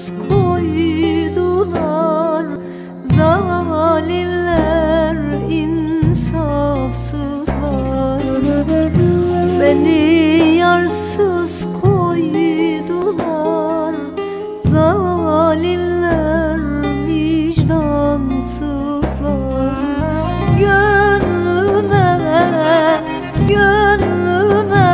koydular zalimler, insafsızlar. Beni yarsız koydular zalimler, vicdansızlar. Gönlüme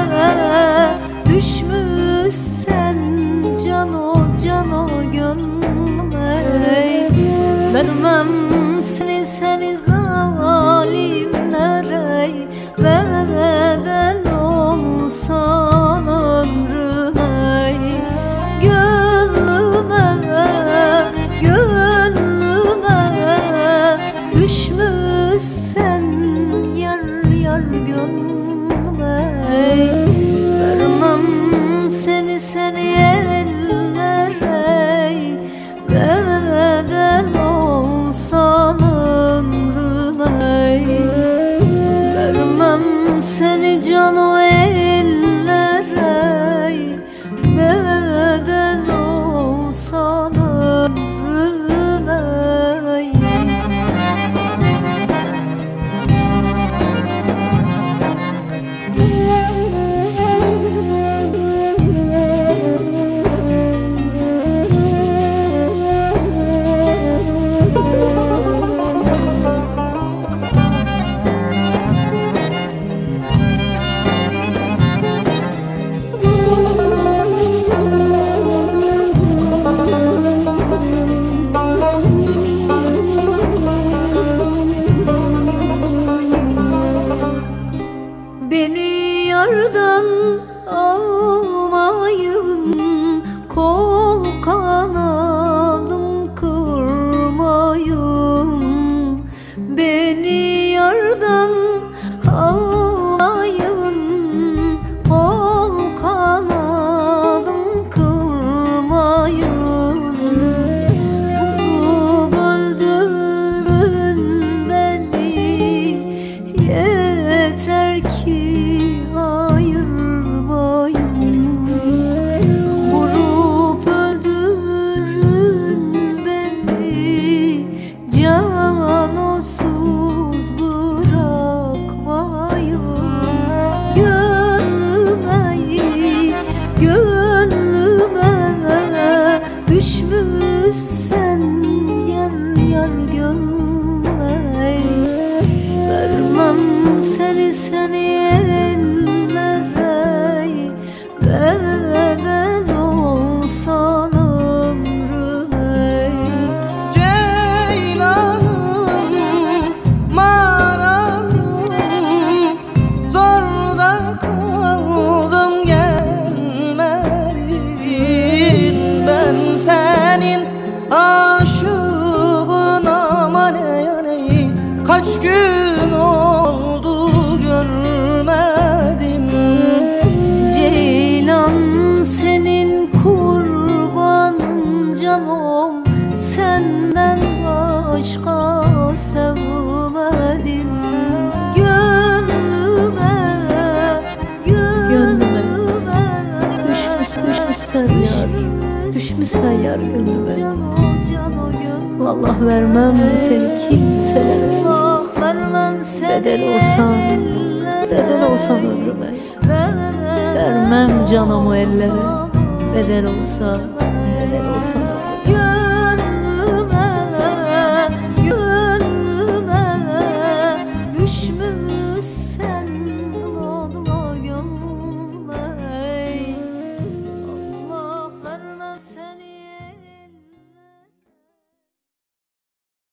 düşmüşsen cano gönlüme, vermem seni zalimlere, bedel olsan ömrüme. Gönlüme düşmüşsen yar gönlüme, vermem seni ellere, bedel olsan ömrüme. Vermem seni cano ellere, bedel olsan ömrüme. Beni yardan almayın, kol kanadım kırmayın. Beni yardan almayın, kol kanadım kırmayın. Vurup öldürün beni, yeter ki ayırmayın. Vurup öldürün beni, canosuz bırakmayın. Gönlüme düşmüşsen yar gönlüme, vermem seni ellere, bedel olsan ömrüme. Ceylanım, maranım, zorda kaldım gelmedin. Ben senin aşığın, aman ey, kaç gün oldu görmedim. Ceylan senin kurbanın canom, senden başka sevmedim. Gönlüme düşmüşsen yar gönlüme. Vallahi vermem seni kimselere, bedel olsan ömrüme. Vermem canımı ellere, bedel olsan ömrüme.